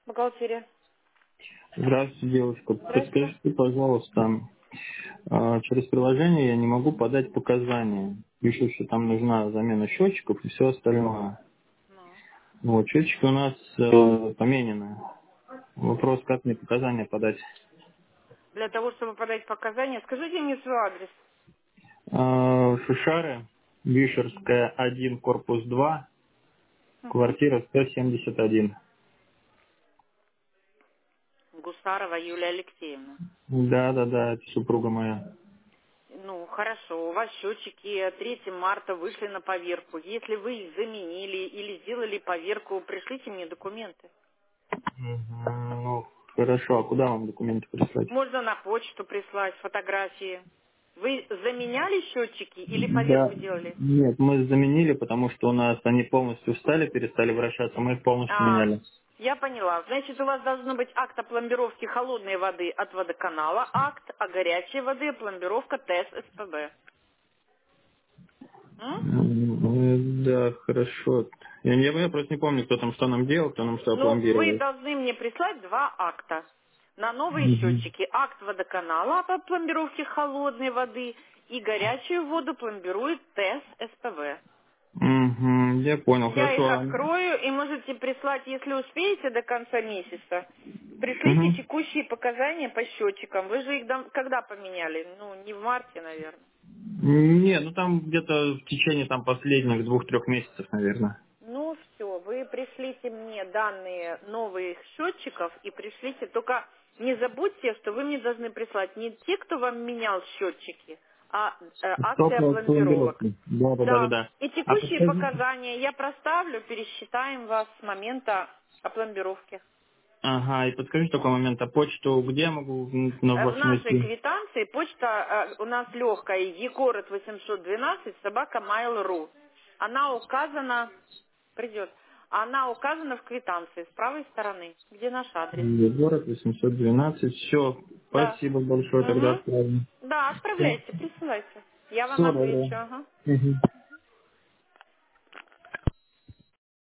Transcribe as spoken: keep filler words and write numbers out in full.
Бухгалтерия. Здравствуйте, девушка. Здрасте. Подскажите, пожалуйста, а, через приложение я не могу подать показания. Пишут, что там нужна замена счетчиков и все остальное. Ну. Вот, счетчики у нас э, поменены. Вопрос, как мне показания подать. Для того, чтобы подать показания, скажите мне свой адрес. А, Шишары, Вишерская, один, корпус два, Угу. квартира сто семьдесят один. Гусарова Юлия Алексеевна. Да, да, да, это супруга моя. Ну, хорошо, у вас счетчики третьего марта вышли на поверку. Если вы их заменили или сделали поверку, пришлите мне документы. Мгм. Ну, хорошо, а куда вам документы прислать? Можно на почту прислать фотографии. Вы заменяли счетчики или поверку Да, делали? нет, мы заменили, потому что у нас они полностью встали, перестали вращаться, мы их полностью А, меняли. я поняла. Значит, у вас должно быть акт о пломбировке холодной воды от водоканала, акт о горячей воды, пломбировка ТЭС СПБ. М? М, Да, хорошо. Я, я, я просто не помню, кто там что нам делал, кто нам что Ну, вы опломбировал. должны мне прислать два акта. На новые Мгм. счетчики акт водоканала о пломбировке холодной воды и горячую воду пломбирует ТЭС СПБ. Мгм, я понял, Я их хорошо. открою и можете прислать, если успеете до конца месяца. Пришлите Мгм. текущие показания по счетчикам. Вы же их дам- когда поменяли? Ну, не в марте, наверное. Не, ну там где-то в течение там последних двух-трех месяцев, наверное. Ну, все, вы пришлите мне данные новых счетчиков и пришлите, только не забудьте, что вы мне должны прислать не те, кто вам менял счетчики, а э, акция Только пломбировок. пломбировки. Да, да, да, да, Да, да. и А текущие подскажите. показания я проставлю, пересчитаем вас с момента опломбировки. Ага, и подскажите такой момент, а почту где я могу м, на Э, В вашу нашей найти? квитанции почта э, у нас легкая, Егород восемьсот двенадцать, собака mail.ru. Она указана, придет, она указана в квитанции с правой стороны, где наш адрес. Город восемьсот двенадцать. Все, Да. спасибо большое, тогда Угу. отправим. Да, Все, отправляйте, присылайте. Я вам все, доброго. отвечу, ага. Мгм.